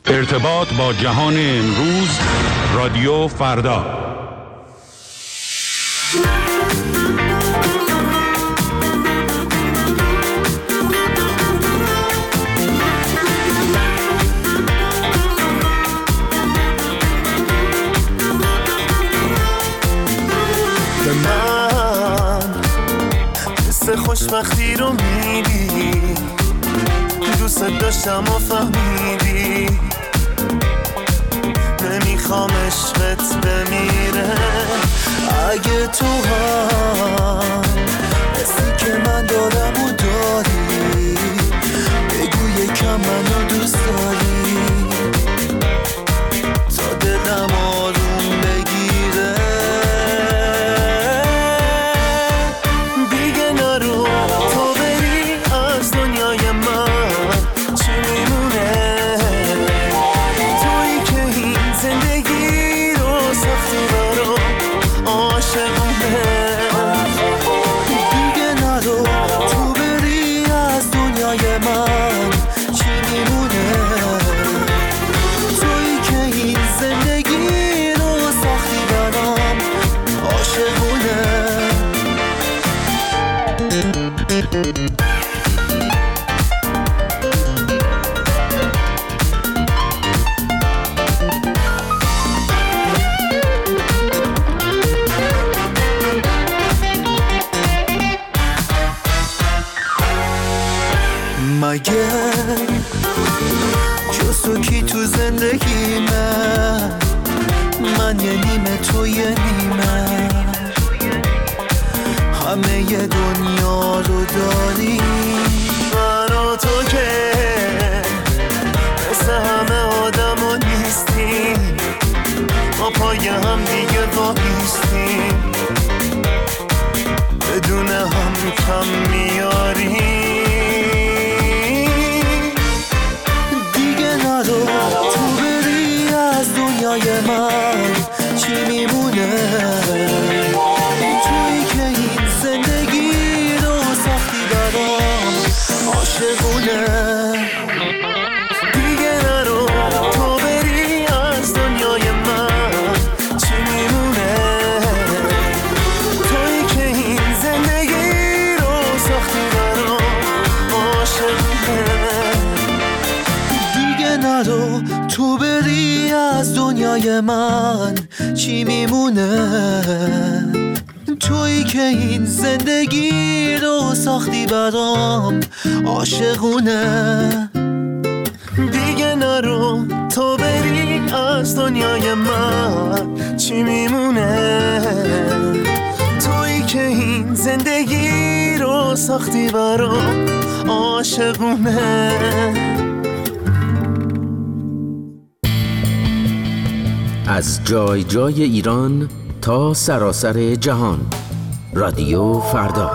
ارتباط با جهان امروز، رادیو فردا. به من حس خوشبختی رو میدی، دوست داشتم و فهمیدی، نمیخوام عشقت بمیره. اگه تو هم حسی که من دارم و داری، بگو یکم منو دوست داری تا دلم آروم بگیره. دیگه نرو تو بری از دنیای من، چی میمونه؟ تویی که این زندگی رو سختی برام عاشقونه. دیگه نرو تو بری از دنیای من، چی میمونه؟ تویی که این زندگی رو سختی برام عاشقونه. مگه جز تو کی تو زندگی من یه نیمه تو یه نیمه، همه ی دنیا رو داری. من و تو که مثل همه آدم ها نیستیم، ما پای هم دیگه وایستیم، بدون هم کم میاریم. تو بری از دنیای من، چی میمونه؟ تویی که این زندگی رو سختی برام عاشقونه. دیگه نرو تو بری از دنیای من، چی میمونه؟ تویی که این زندگی رو سختی برام عاشقونه. نرو تو بری از دنیای من، چی میمونه؟ تویی که این زندگی رو ساختی برام عاشقونه. دیگه نرو تو بری از دنیای من، چی میمونه؟ تویی که این زندگی رو ساختی برام عاشقونه. از جای جای ایران تا سراسر جهان، رادیو فردا.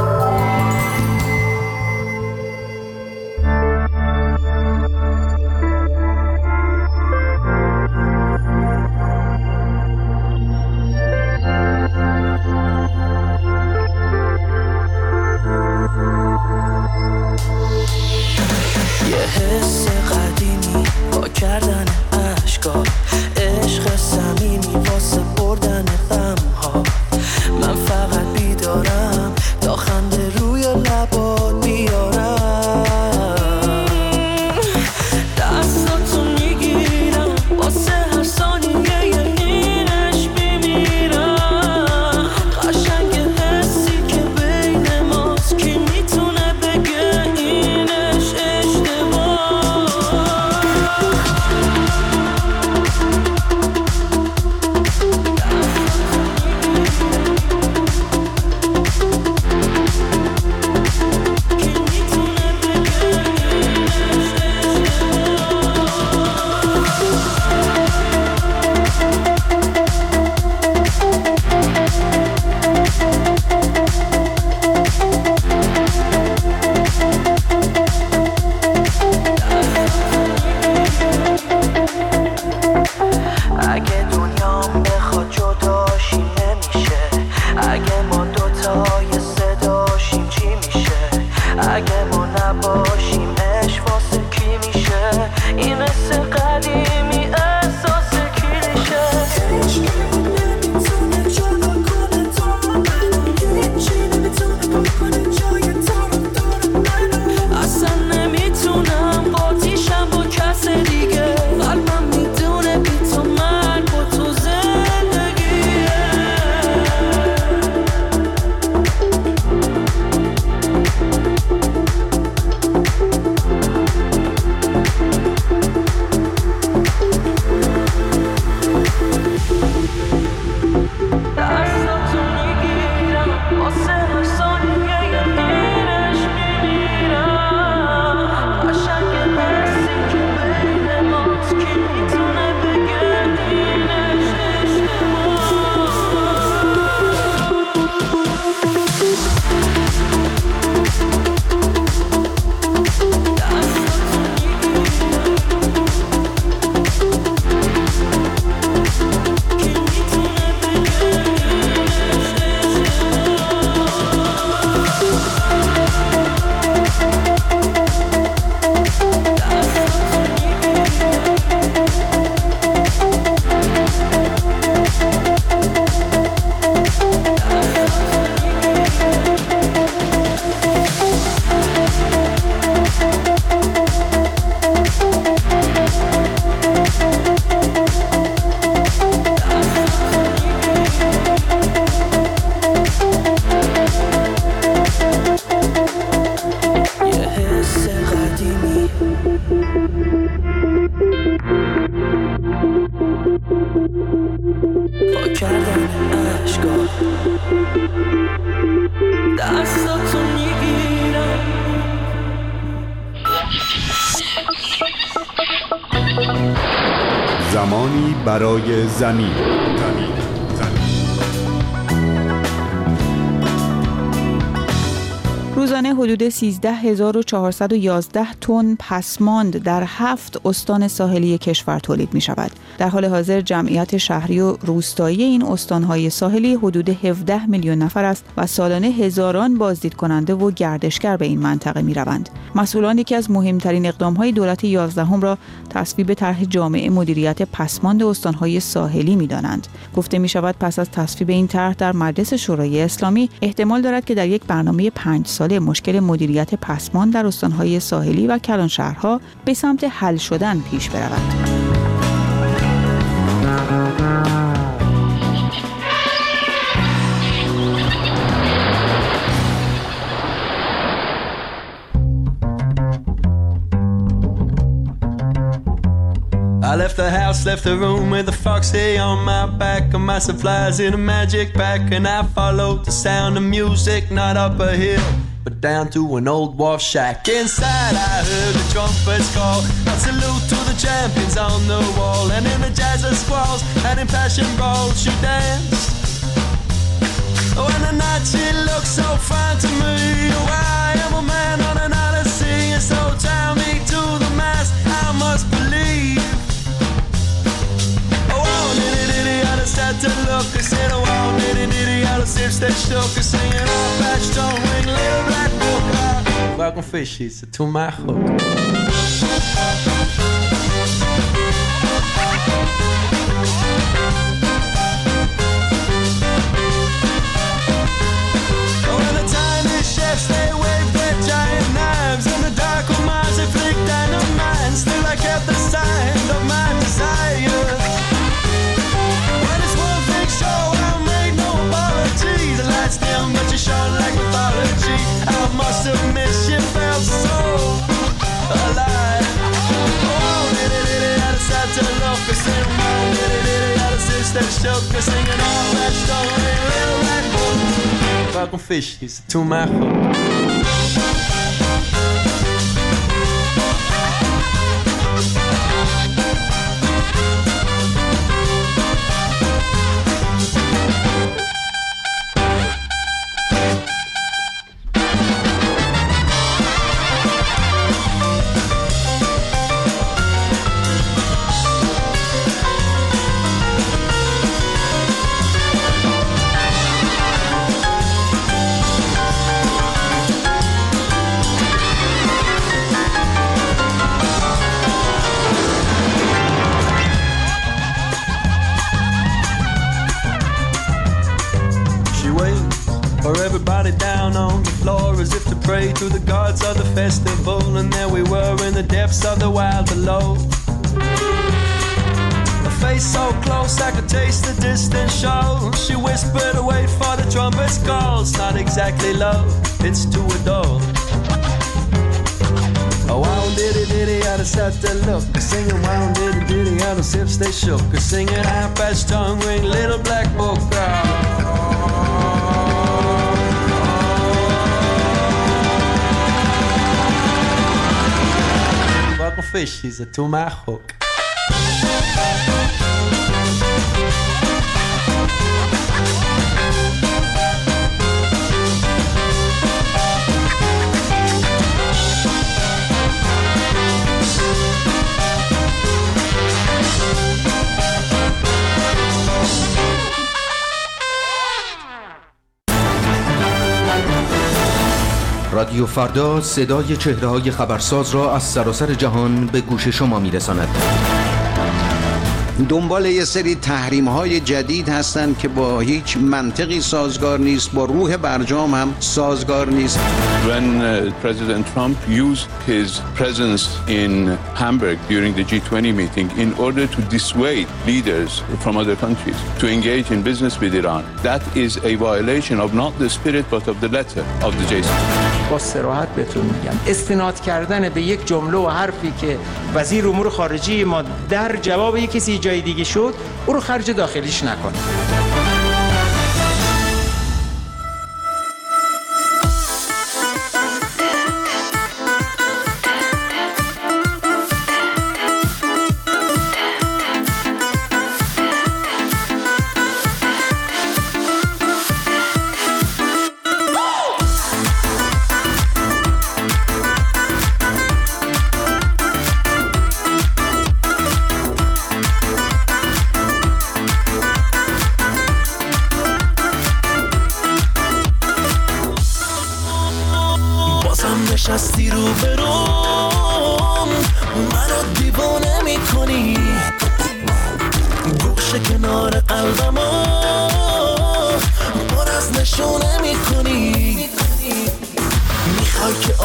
یه حس قدیمی با کردن عشقا، عشق صمیمی واسه بردن غم‌ها. من فقط بیدارم زمانی برای زمین. روزانه حدود 13411 تن پسماند در 7 استان ساحلی کشور تولید می شود. در حال حاضر جمعیت شهری و روستایی این استانهای ساحلی حدود 17 میلیون نفر است و سالانه هزاران بازدید کننده و گردشگر به این منطقه می روند. مسئولان یکی از مهمترین اقدامهای دولت 11 را تصویب طرح جامع مدیریت پسماند استانهای ساحلی می دانند. گفته می شود پس از تصویب این طرح در مجلس شورای اسلامی احتمال دارد که در یک برنامه 5 ساله مشکل مدیریت پسماند در استانهای ساحلی و کلانشهرها به سمت حل شدن پیش برود. I left the house, left the room with a foxy on my back and my supplies in a magic pack, and I followed the sound of music, not up a hill but down to an old wharf shack. Inside I heard the trumpets call, a salute to the champions on the wall, and in the jazz of squalls and in passion brawls she danced. Oh, and the night she looked so fine to me. Oh, I am a man on an odyssey, and so tie me to the mast, I must believe. I started to look, I said, oh, nitty, all the sips that shook, I singing off patch, don't ring, little black book. Welcome fishies to my hook. Oh, and the tiny chefs, they wave their giant knives, and the dark of Mars, they flick dynamite. Still I kept the sign of my desire. The lights dim, but you shone like mythology. I must admit she felt so alive. Oh, diddy, I decided to look, I said, oh, diddy, I decided to shook, I singing all that story, little black book. Welcome fishies to my hook. To the gods of the festival, and there we were in the depths of the wild below. A face so close I could taste the distant show. She whispered, wait for the trumpet's call. It's not exactly love, it's to adore. Oh, wow, diddy, I decided to look, singing wow, diddy, how the sips they shook, singing half-patch tongue ring, little black book. Fishies to my hook. رادیو فردا صدای چهره‌های خبرساز را از سراسر جهان به گوش شما می‌رساند. دنبال یه سری تحریم‌های جدید هستند که با هیچ منطقی سازگار نیست، با روح برجام هم سازگار نیست. When President Trump used his presence in Hamburg during the G20 meeting in order to dissuade leaders from other countries to engage in business with Iran, that is a violation of not the spirit but of the letter of the J7. با صراحت بهتون میگم استناد کردن به یک جمله و حرفی که وزیر امور خارجه ما در جواب یک کسی جای دیگه شد، او رو خرج داخلیش نکنه.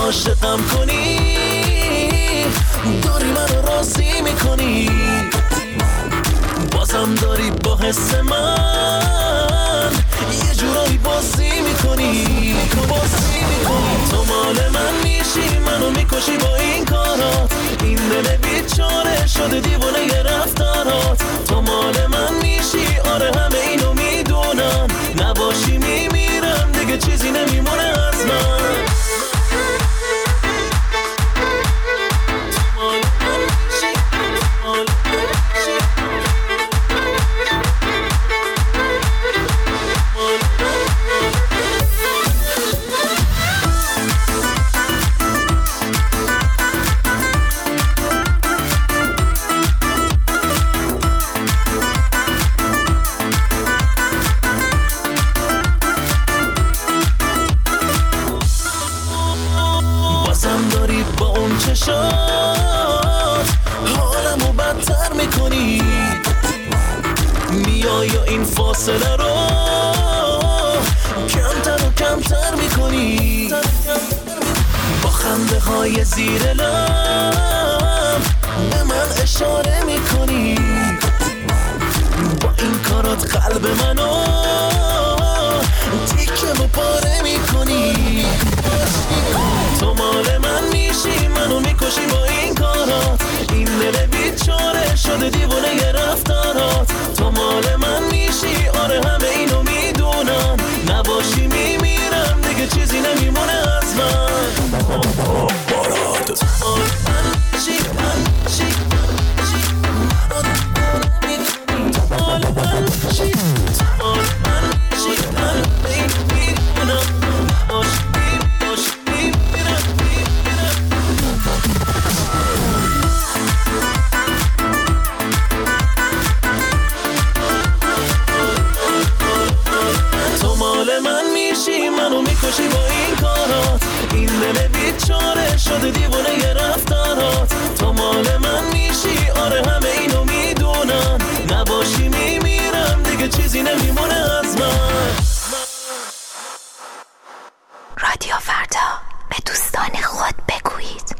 عاشقم کنی داری منو راضی میکنی بازم داری با حس من یه جورایی بازی میکنی تو مال من میشی منو میکشی با این کارات این دل بیچاره شده دیوانه یه رفتارات تو مال من میشی آره همه اینو میدونم نباشی میمیرم دیگه چیزی نمیمونه از من حالمو بدتر میکنی میای یا این فاصله رو کمتر و کمتر میکنی با خنده های زیر لب به من اشاره میکنی با این کارات قلب منو تیکه و پاره میکنی تو مال من میشی منو میکشی با این کارات این دل بیچاره شده دیوانه یه رفتارات تو مال من میشی آره همه اینو میدونم نباشی میمیرم دیگه چیزی نمیمونه از من بارات میکشی با این کارات این دل بیچاره شده دیوانه یه رفتارات تو مال من میشی آره همه اینو میدونم نباشی میمیرم دیگه چیزی نمیمونه از من رادیو فردا به دوستان خود بگویید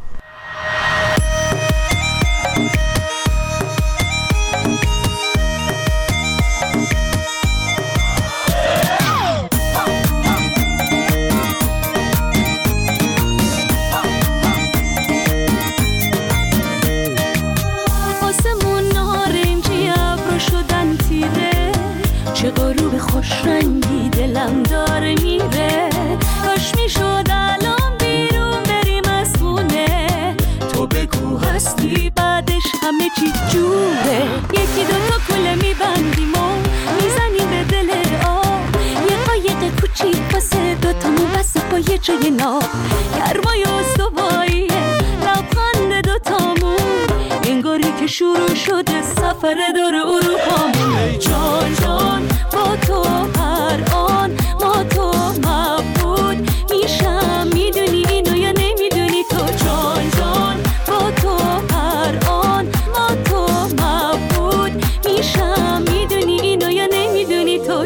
چه غروب خوش رنگی دلم داره میره کاش میشد الان بیرون بریم از خونه تو بگو هستی بعدش همه چی جوره یکی دوتا کله میبندیم و میزنیم به دل آب یه قایق کوچیک واسه دوتامون واسه با یه جای ناب گرمای استواییه لبخند دوتامون انگاری که شروع شده سفر دور اروپامون ای جان جان با تو هر آن ما تو مبود میشم میدونی اینو یا نمیدونی تو جان جان با تو هر آن ما تو مبود میشم میدونی اینو یا نمیدونی تو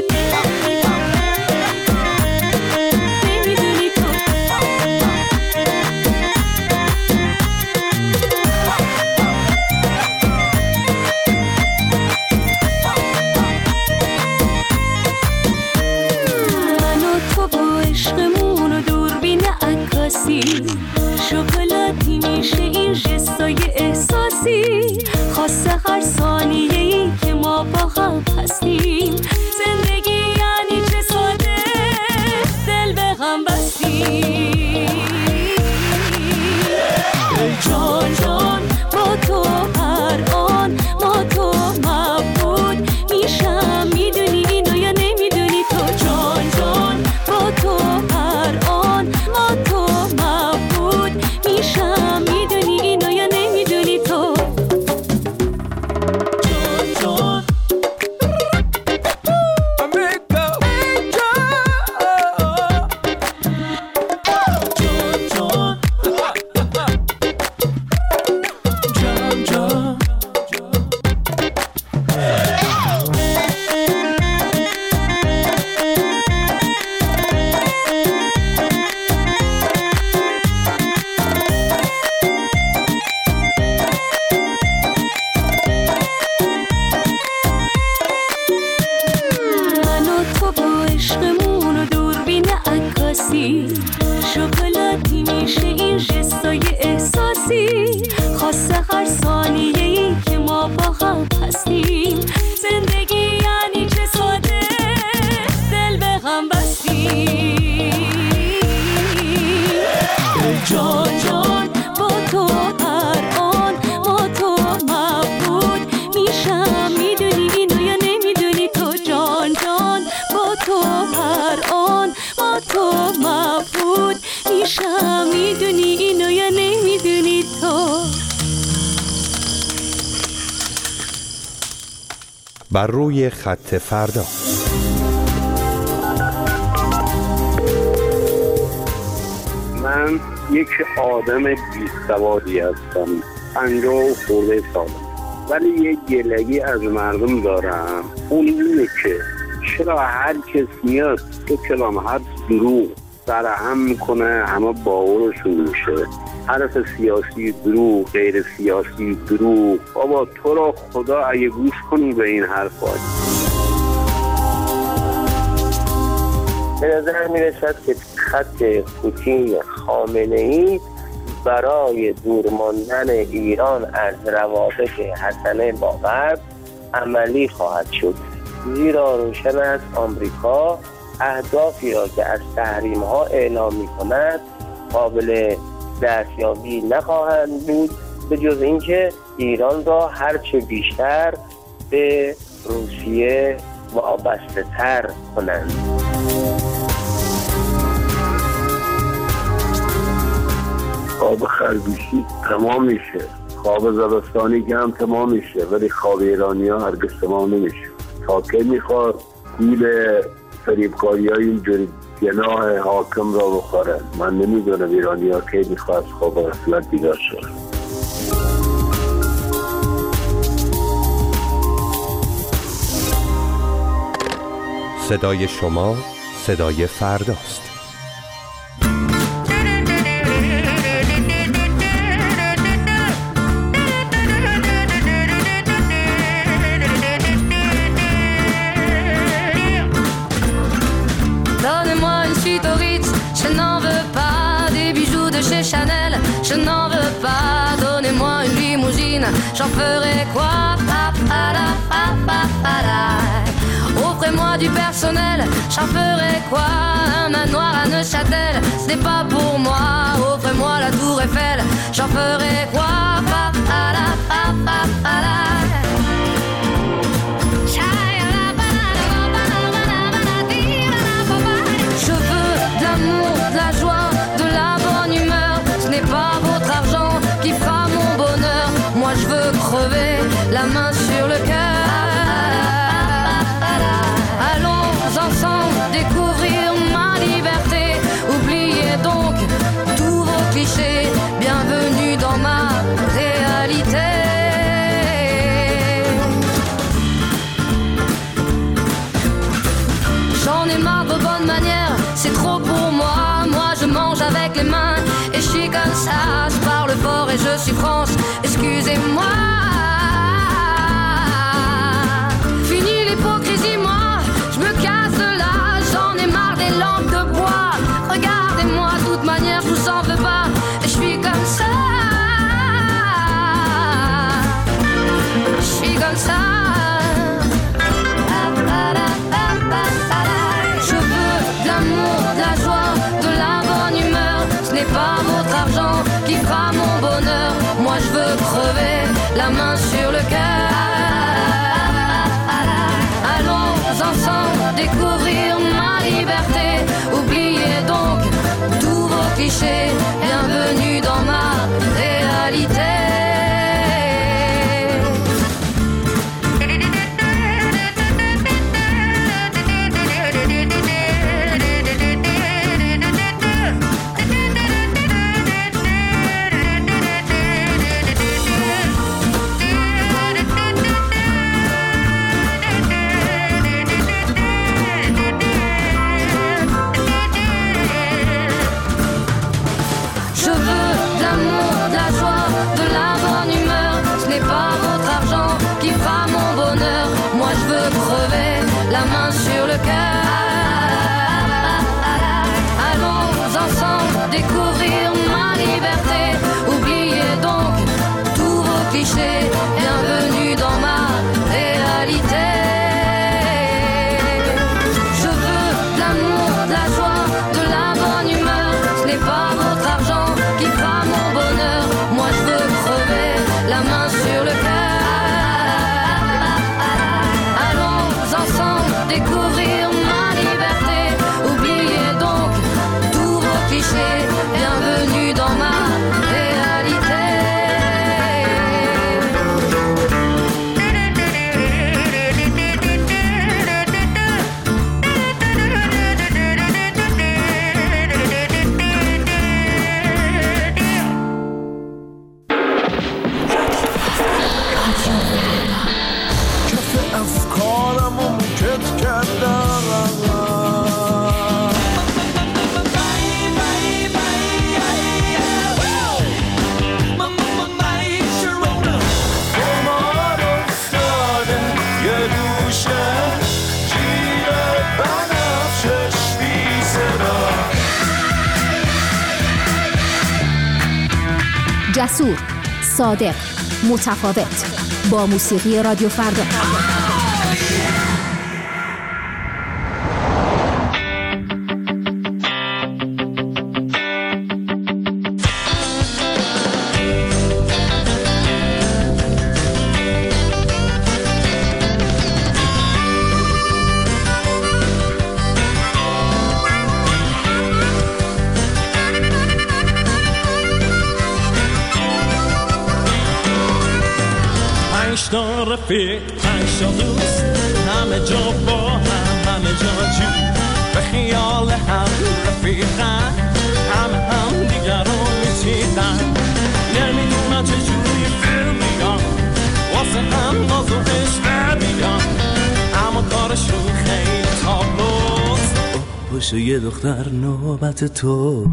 نمیدونی تو شکلاتی میشه این جستای احساسی خاصه هر ثانیه‌ای که ما با هم هستیم زندگی یعنی چه ساده دل به غم بستیم ای جان جان با تو هر آن ما تو مبود میشم میدونی اینو یا نمیدونی تو جان جان با تو هر آن ما تو مبود میشم میدونی اینو یا نمیدونی تو بر روی خط فردا. من یک آدم بی‌سوادی هستم، 50 خورده سالم، ولی یک گلگی از مردم دارم. اون اینه که چرا هر کس میاد تو کلام هر دروغ سرهم میکنه، همه باورشون میشه. حرف سیاسی دروغ، غیر سیاسی دروغ. بابا تو را خدا اگه گوش کنی به این حرفات. به نظر میرسد که خط پوتین خامنه‌ای برای دور ماندن ایران از روابط حسنه با غرب عملی خواهد شد، زیرا روشن است آمریکا اهدافی را که از تحریم‌ها اعلام می‌کند قابل دستیابی نخواهند بود، به جز اینکه ایران را هرچه بیشتر به روسیه وابسته تر کنند. خواب خرگوشی تمام میشه، خواب زبستانی که هم تمام میشه، ولی خواب ایرانی ها هرگز تمام نمیشه. تا که میخواد گول فریبکاری های اینجوری جناح حاکم را بخوره. من نمیدونم ایرانی ها که میخواد خواب غفلت بیدار شد. صدای شما صدای فرداست. Chanel, je n'en veux pas, donnez-moi une limousine, j'en ferai quoi? Offrez-moi du personnel, j'en ferai quoi? Un manoir à Neuchâtel, ce n'est pas pour moi. Offrez-moi la tour Eiffel, j'en ferai quoi? Je veux de l'amour, de la joie, de la bonne humeur. Ce n'est pas votre argent qui fera mon bonheur. Moi je veux crever la main sur le cœur. Allons ensemble découvrir ma liberté. Oubliez donc tous vos clichés. Bienvenue dans ma réalité. J'en ai marre de bonnes manières, c'est trop pour moi. Moi je mange avec les mains et je suis comme ça. Je parle fort et je suis France, excusez-moi. Fini l'hypocrisie, moi je me casse de là. J'en ai marre des lampes de bois. Regardez-moi, de toute manière je vous en veux pas. Et je suis comme ça. Je suis comme ça. De la joie, de la bonne humeur. Ce n'est pas votre argent qui fera mon bonheur. Moi je veux crever la main sur le cœur. Allons ensemble découvrir ma liberté. Oubliez donc tous vos clichés. Bienvenue dans ma réalité. La main sur le cœur. Allons ensemble découvrir ma liberté. Oubliez donc tous vos clichés. Bienvenue dans ma réalité. Je veux de l'amour, de la joie, de la bonne humeur. Ce n'est pas votre argent qui fera mon bonheur. Moi je veux crever la main sur le cœur. Ensemble découvrir ma جسور، صادق، متفاوت. با موسیقی رادیو فردا. رفیق 5 دوست همه جا با همه جا جو به خیال هم رفیقن هم دیگر رو میچیدن نمیدونم چجوری فیلم بیان واسه هم ناز و عشق بیان اما کارشون خیلی تابلوست باشه یه دختر نوبت تو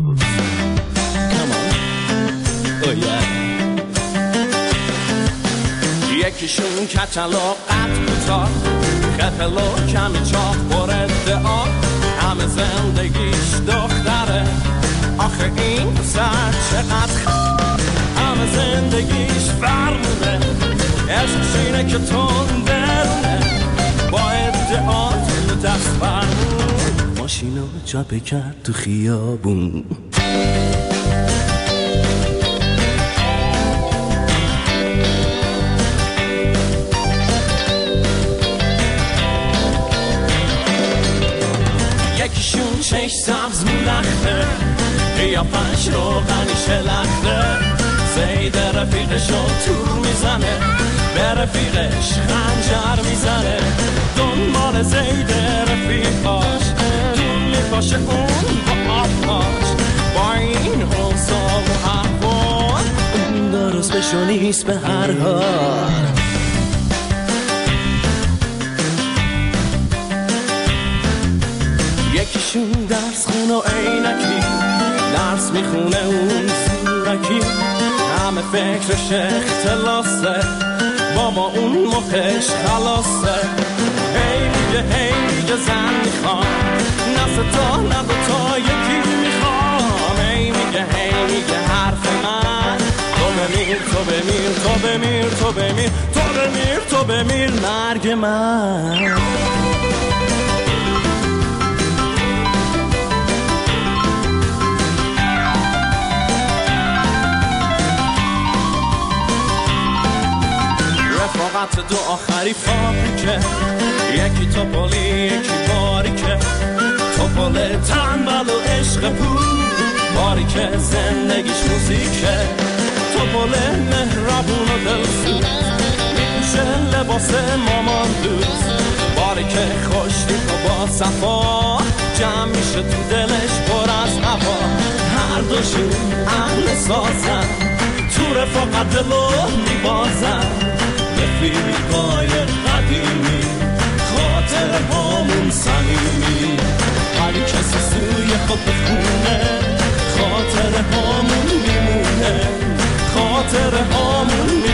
یکیشون کچلا قد کوتاه خپلو کمی چاق پر ادعا همه زندگیش دختره آخه این پسر چقدر همه زندگیش فرمونه عشقش اینه که تندرونه با ادعا تو دست فرمون ماشینو چاپه کرد تو خیابون یکیشون چش سبز مولخته قیافش روغنی شلخته زید رفیقشو تور میزنه به رفیقش خنجر میزنه دنبال زید رفیقاش دون میپاشه اون با آبهاش با این حوصا و احوال اون درست بشو نیست به هر حال یکیشون درس خونه و عینکی درس میخونه اون زورکی همه فکرش اختلاسه بابا اون مخش خلاصه هی میگه زن میخوام نه ستا نه دوتا یکی میخوام هی میگه حرف من تو بمیر مرگ من رفاقت دو آخری فابریکه یکی توپلی یکی باریکه توپل تنبل و عشق پول باریکه زندگیش موزیکه توپل مهربون و دلسوز میپوشه لباس مامان دوست باریکه خوشتیپ و با صفا جمع میشه تو دلش پر از هوا هر دوشون اهل سازن تو رفاقت دلو میبازن رفیقای قدیمی خاطر همون صمیمی هر کسی سوی خود بخونه خاطر همون میمونه خاطر همون